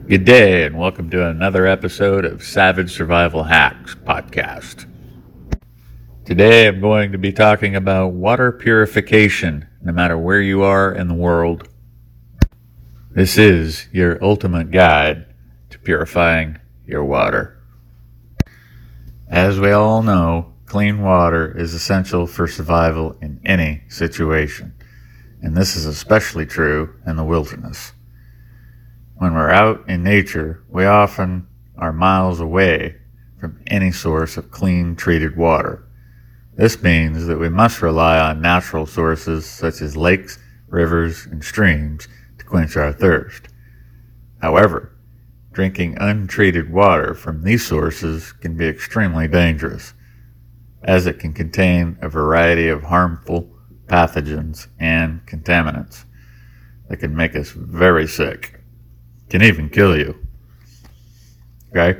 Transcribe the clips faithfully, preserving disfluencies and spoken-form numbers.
Good day, and welcome to another episode of Savage Survival Hacks podcast. Today I'm going to be talking about water purification, no matter where you are in the world. This is your ultimate guide to purifying your water. As we all know, clean water is essential for survival in any situation, and this is especially true in the wilderness. When we're out in nature, we often are miles away from any source of clean, treated water. This means that we must rely on natural sources such as lakes, rivers, and streams to quench our thirst. However, drinking untreated water from these sources can be extremely dangerous, as it can contain a variety of harmful pathogens and contaminants that can make us very sick. Can even kill you. Okay?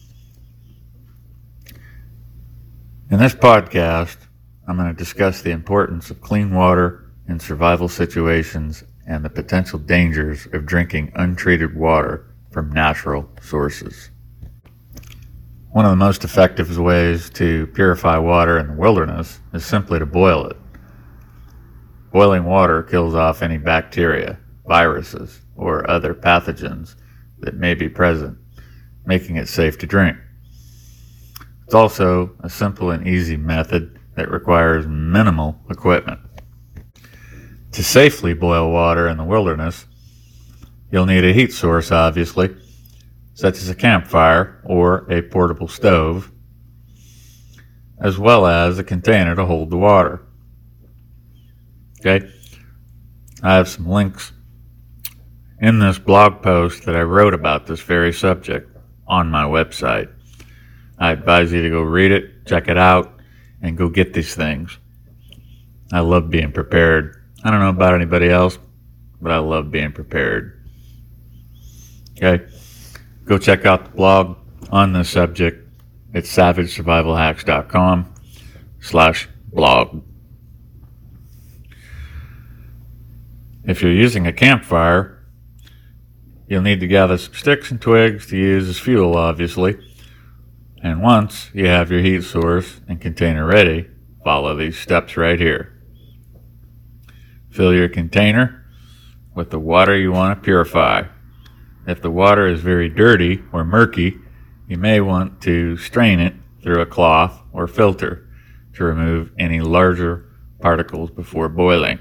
In this podcast, I'm going to discuss the importance of clean water in survival situations and the potential dangers of drinking untreated water from natural sources. One of the most effective ways to purify water in the wilderness is simply to boil it. Boiling water kills off any bacteria, viruses, or other pathogens that may be present, making it safe to drink. It's also a simple and easy method that requires minimal equipment. To safely boil water in the wilderness, you'll need a heat source, obviously, such as a campfire or a portable stove, as well as a container to hold the water. Okay? I have some links in this blog post that I wrote about this very subject on my website. I advise you to go read it, check it out, and go get these things. I love being prepared. I don't know about anybody else, but I love being prepared. Okay? Go check out the blog on this subject. It's savage survival hacks dot com slash blog. If you're using a campfire, you'll need to gather some sticks and twigs to use as fuel, obviously. And once you have your heat source and container ready, follow these steps right here. Fill your container with the water you want to purify. If the water is very dirty or murky, you may want to strain it through a cloth or filter to remove any larger particles before boiling.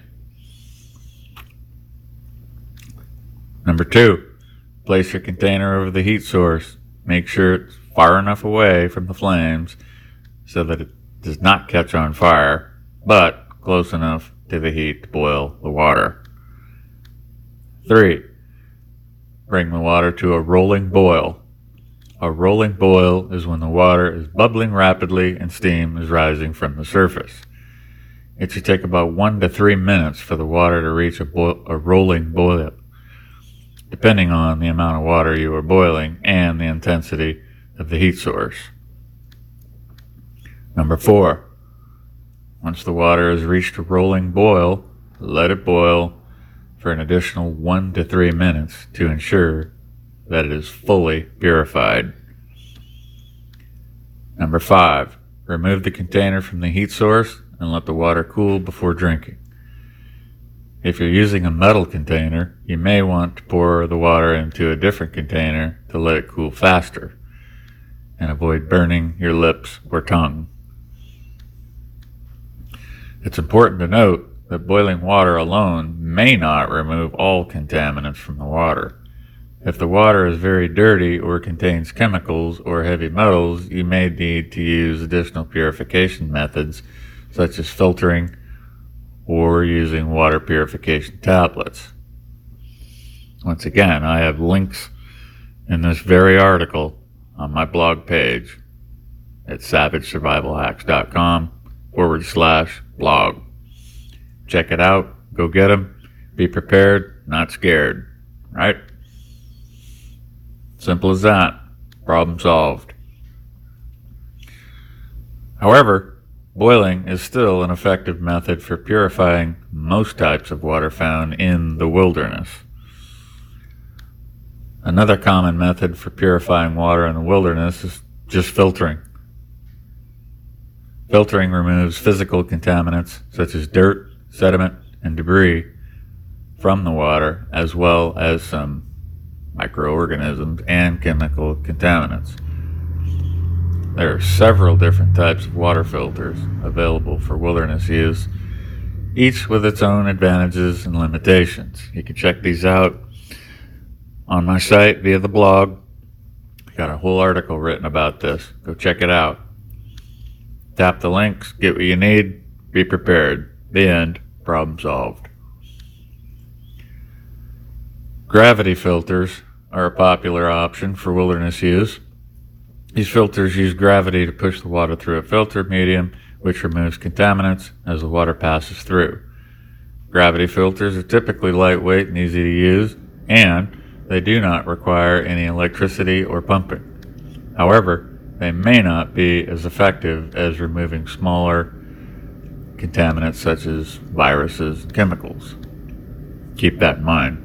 Number two, place your container over the heat source. Make sure it's far enough away from the flames so that it does not catch on fire, but close enough to the heat to boil the water. Three, bring the water to a rolling boil. A rolling boil is when the water is bubbling rapidly and steam is rising from the surface. It should take about one to three minutes for the water to reach a, boil, a rolling boil, depending on the amount of water you are boiling and the intensity of the heat source. Number four, once the water has reached a rolling boil, let it boil for an additional one to three minutes to ensure that it is fully purified. Number five, remove the container from the heat source and let the water cool before drinking. If you're using a metal container, you may want to pour the water into a different container to let it cool faster and avoid burning your lips or tongue. It's important to note that boiling water alone may not remove all contaminants from the water. If the water is very dirty or contains chemicals or heavy metals, you may need to use additional purification methods such as filtering or using water purification tablets. Once again, I have links in this very article on my blog page at savage survival hacks dot com forward slash blog. Check it out. Go get them. Be prepared, not scared. Right? Simple as that. Problem solved. However, boiling is still an effective method for purifying most types of water found in the wilderness. Another common method for purifying water in the wilderness is just filtering. Filtering removes physical contaminants such as dirt, sediment, and debris from the water, as well as some microorganisms and chemical contaminants. There are several different types of water filters available for wilderness use, each with its own advantages and limitations. You can check these out on my site via the blog. I got a whole article written about this. Go check it out. Tap the links, get what you need, be prepared. The end. Problem solved. Gravity filters are a popular option for wilderness use. These filters use gravity to push the water through a filter medium, which removes contaminants as the water passes through. Gravity filters are typically lightweight and easy to use, and they do not require any electricity or pumping. However, they may not be as effective as removing smaller contaminants such as viruses and chemicals. Keep that in mind.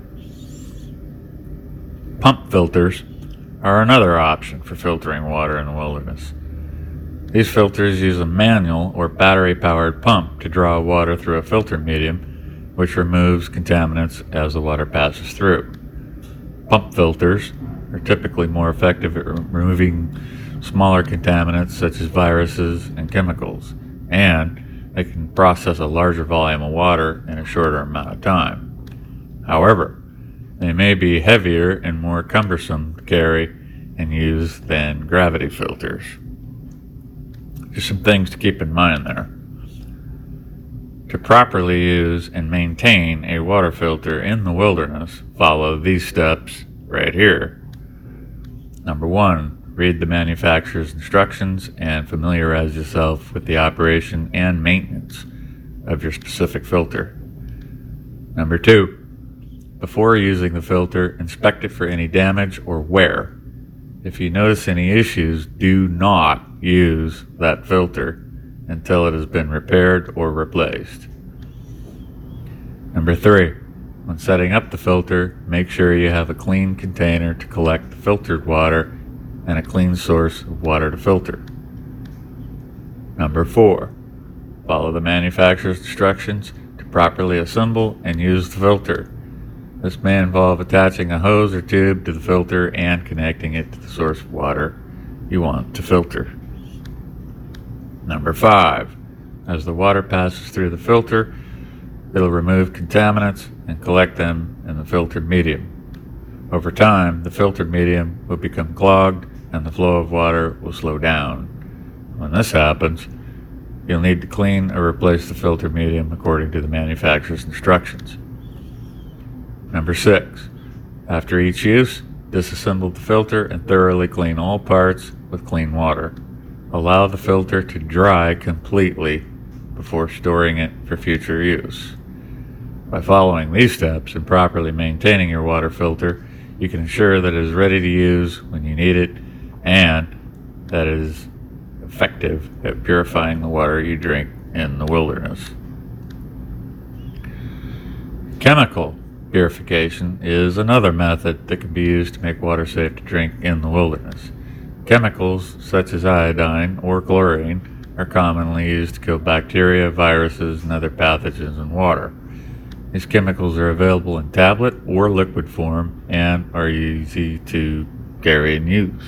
Pump filters are another option for filtering water in the wilderness. These filters use a manual or battery-powered pump to draw water through a filter medium, which removes contaminants as the water passes through. Pump filters are typically more effective at removing smaller contaminants such as viruses and chemicals, and they can process a larger volume of water in a shorter amount of time. However, they may be heavier and more cumbersome to carry and use than gravity filters. Just some things to keep in mind there. To properly use and maintain a water filter in the wilderness, follow these steps right here. Number one, read the manufacturer's instructions and familiarize yourself with the operation and maintenance of your specific filter. Number two, before using the filter, inspect it for any damage or wear. If you notice any issues, do not use that filter until it has been repaired or replaced. Number three, when setting up the filter, make sure you have a clean container to collect the filtered water and a clean source of water to filter. Number four, follow the manufacturer's instructions to properly assemble and use the filter. This may involve attaching a hose or tube to the filter and connecting it to the source of water you want to filter. Number five, as the water passes through the filter, it'll remove contaminants and collect them in the filtered medium. Over time, the filtered medium will become clogged and the flow of water will slow down. When this happens, you'll need to clean or replace the filter medium according to the manufacturer's instructions. Number six, after each use, disassemble the filter and thoroughly clean all parts with clean water. Allow the filter to dry completely before storing it for future use. By following these steps and properly maintaining your water filter, you can ensure that it is ready to use when you need it and that it is effective at purifying the water you drink in the wilderness. Chemical purification is another method that can be used to make water safe to drink in the wilderness. Chemicals such as iodine or chlorine are commonly used to kill bacteria, viruses, and other pathogens in water. These chemicals are available in tablet or liquid form and are easy to carry and use.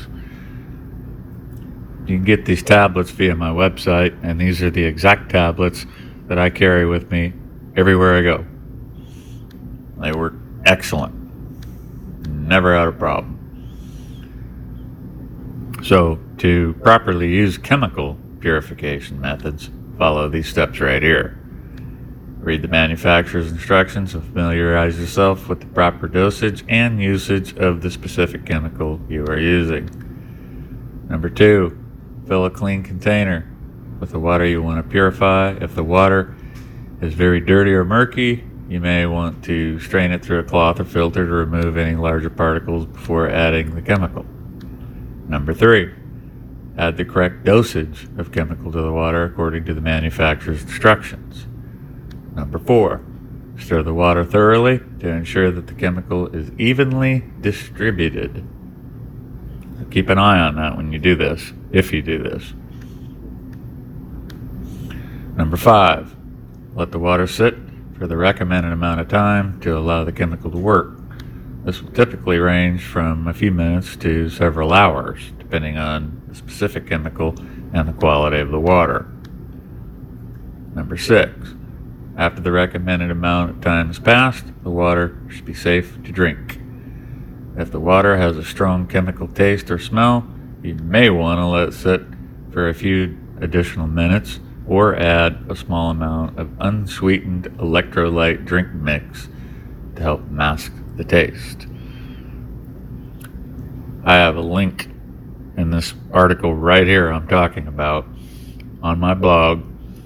You can get these tablets via my website, and these are the exact tablets that I carry with me everywhere I go. They work excellent. Never had a problem. So, to properly use chemical purification methods, follow these steps right here. Read the manufacturer's instructions and familiarize yourself with the proper dosage and usage of the specific chemical you are using. Number two, fill a clean container with the water you want to purify. If the water is very dirty or murky, you may want to strain it through a cloth or filter to remove any larger particles before adding the chemical. Number three, add the correct dosage of chemical to the water according to the manufacturer's instructions. Number four, Stir the water thoroughly to ensure that the chemical is evenly distributed. Keep an eye on that when you do this, if you do this. Number five, let the water sit for the recommended amount of time to allow the chemical to work. This will typically range from a few minutes to several hours, depending on the specific chemical and the quality of the water. Number six, after the recommended amount of time has passed, the water should be safe to drink. If the water has a strong chemical taste or smell, you may want to let it sit for a few additional minutes or add a small amount of unsweetened electrolyte drink mix to help mask the taste. I have a link in this article right here I'm talking about on my blog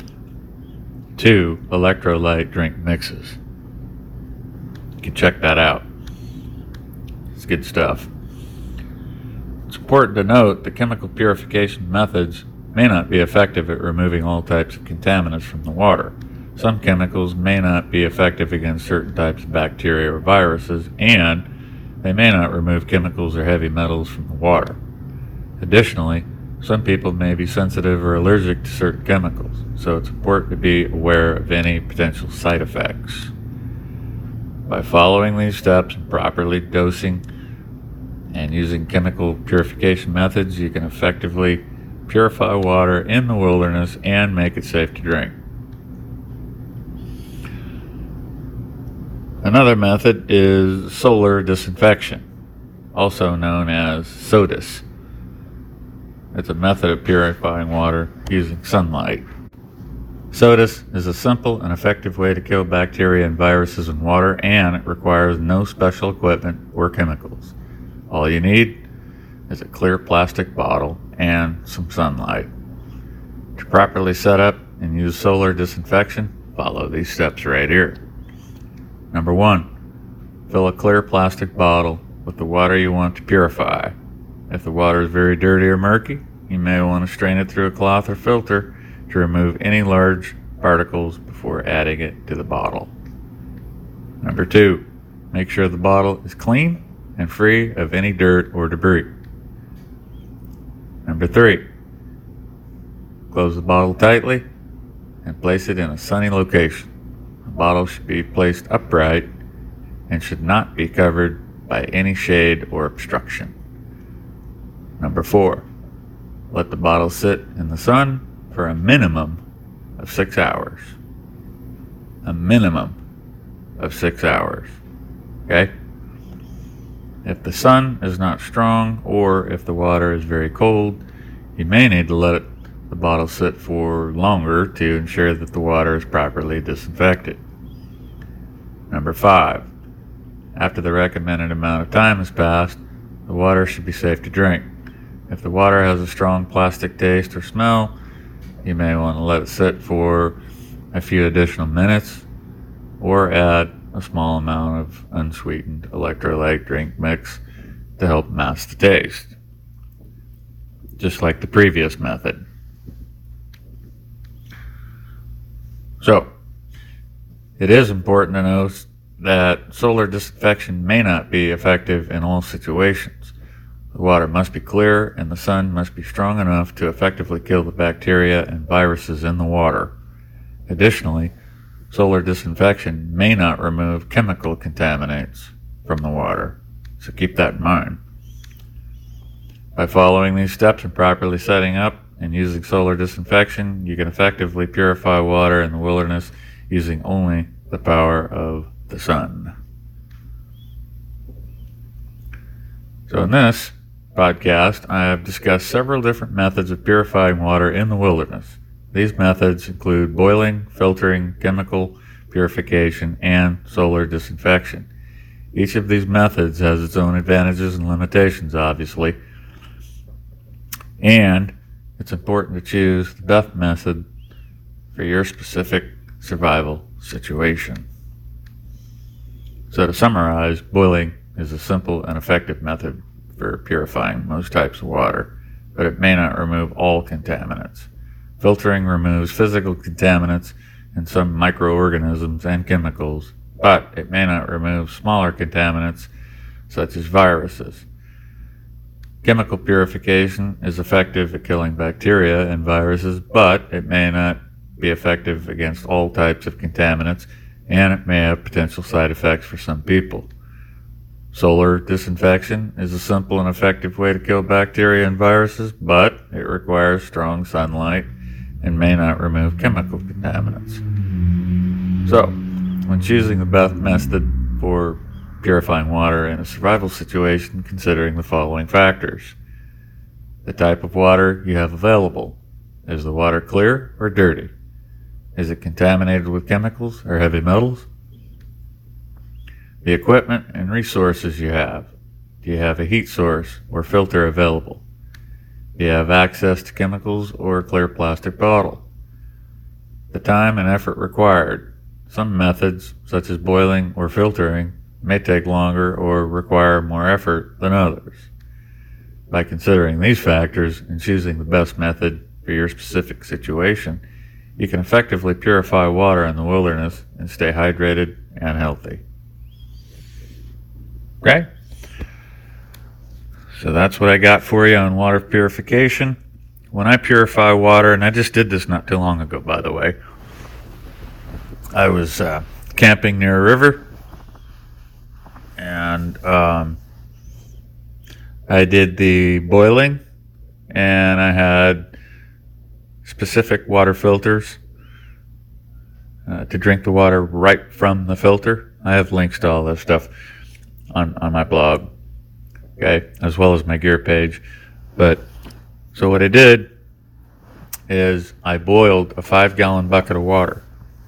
to electrolyte drink mixes. You can check that out. It's good stuff. It's important to note that chemical purification methods may not be effective at removing all types of contaminants from the water. Some chemicals may not be effective against certain types of bacteria or viruses, and they may not remove chemicals or heavy metals from the water. Additionally, some people may be sensitive or allergic to certain chemicals, so it's important to be aware of any potential side effects. By following these steps and properly dosing and using chemical purification methods, you can effectively purify water in the wilderness and make it safe to drink. Another method is solar disinfection, also known as SODIS. It's a method of purifying water using sunlight. SODIS is a simple and effective way to kill bacteria and viruses in water, and it requires no special equipment or chemicals. All you need is a clear plastic bottle and some sunlight. To properly set up and use solar disinfection, follow these steps right here. Number one, fill a clear plastic bottle with the water you want to purify. If the water is very dirty or murky, you may want to strain it through a cloth or filter to remove any large particles before adding it to the bottle. Number two, make sure the bottle is clean and free of any dirt or debris. Number three, close the bottle tightly and place it in a sunny location. The bottle should be placed upright and should not be covered by any shade or obstruction. Number four, let the bottle sit in the sun for a minimum of six hours. A minimum of six hours. Okay? If the sun is not strong or if the water is very cold, you may need to let it, the bottle sit for longer to ensure that the water is properly disinfected. Number five, after the recommended amount of time has passed, the water should be safe to drink. If the water has a strong plastic taste or smell, you may want to let it sit for a few additional minutes or add a small amount of unsweetened electrolyte drink mix to help mask the taste, just like the previous method. So, it is important to note that solar disinfection may not be effective in all situations. The water must be clear and the sun must be strong enough to effectively kill the bacteria and viruses in the water. Additionally, solar disinfection may not remove chemical contaminants from the water, so keep that in mind. By following these steps and properly setting up and using solar disinfection, you can effectively purify water in the wilderness using only the power of the sun. So in this podcast, I have discussed several different methods of purifying water in the wilderness. These methods include boiling, filtering, chemical purification, and solar disinfection. Each of these methods has its own advantages and limitations, obviously, and it's important to choose the best method for your specific survival situation. So to summarize, boiling is a simple and effective method for purifying most types of water, but it may not remove all contaminants. Filtering removes physical contaminants and some microorganisms and chemicals but it may not remove smaller contaminants such as viruses. Chemical purification is effective at killing bacteria and viruses, but it may not be effective against all types of contaminants, and it may have potential side effects for some people. Solar disinfection is a simple and effective way to kill bacteria and viruses, but it requires strong sunlight and may not remove chemical contaminants. So, when choosing the best method for purifying water in a survival situation, considering the following factors: the type of water you have available. Is the water clear or dirty? Is it contaminated with chemicals or heavy metals? The equipment and resources you have. Do you have a heat source or filter available? Do you have access to chemicals or a clear plastic bottle? The time and effort required. Some methods, such as boiling or filtering, may take longer or require more effort than others. By considering these factors and choosing the best method for your specific situation, you can effectively purify water in the wilderness and stay hydrated and healthy. Okay? So that's what I got for you on water purification. When I purify water, and I just did this not too long ago, by the way, I was uh, camping near a river, and um, I did the boiling, and I had specific water filters uh, to drink the water right from the filter. I have links to all this stuff on, on my blog, okay, as well as my gear page. But so what I did is I boiled a five gallon bucket of water.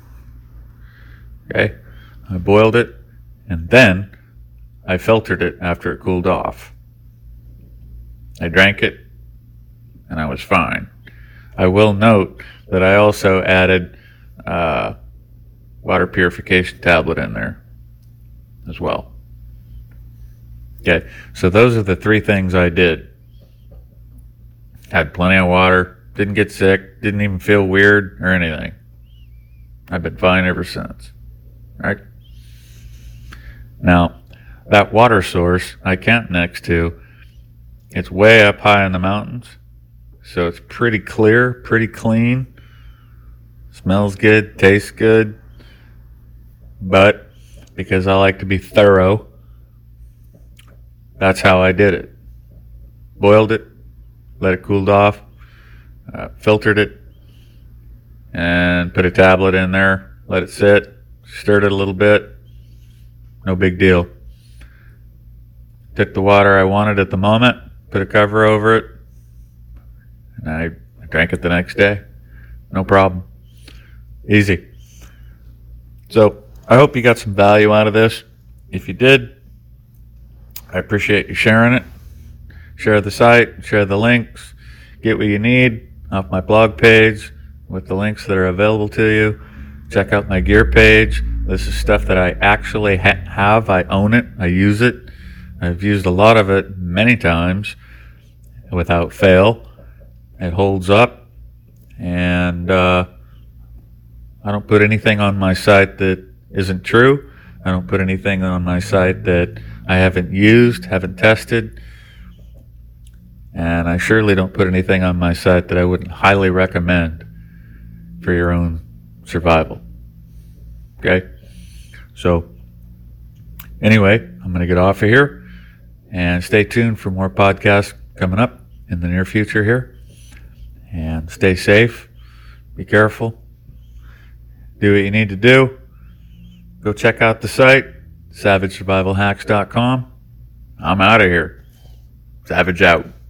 Okay, I boiled it, and then I filtered it after it cooled off. I drank it, and I was fine. I will note that I also added uh, water purification tablet in there as well. Okay, so those are the three things I did. Had plenty of water, didn't get sick, didn't even feel weird or anything. I've been fine ever since. Right? Now, that water source I camped next to, it's way up high in the mountains, so it's pretty clear, pretty clean, smells good, tastes good, but because I like to be thorough, that's how I did it. Boiled it, let it cool off, uh, filtered it, and put a tablet in there, let it sit, stirred it a little bit, no big deal. Took the water I wanted at the moment, put a cover over it, and I, I drank it the next day. No problem. Easy. So I hope you got some value out of this. If you did, I appreciate you sharing it. Share the site, share the links, get what you need off my blog page with the links that are available to you. Check out my gear page. This is stuff that I actually ha- have. I own it. I use it. I've used a lot of it many times without fail. It holds up. And uh, I don't put anything on my site that isn't true. I don't put anything on my site that I haven't used, haven't tested. And I surely don't put anything on my site that I wouldn't highly recommend for your own survival. Okay? So, anyway, I'm going to get off of here and stay tuned for more podcasts coming up in the near future here. And stay safe. Be careful. Do what you need to do. Go check out the site, savage survival hacks dot com. I'm out of here. Savage out.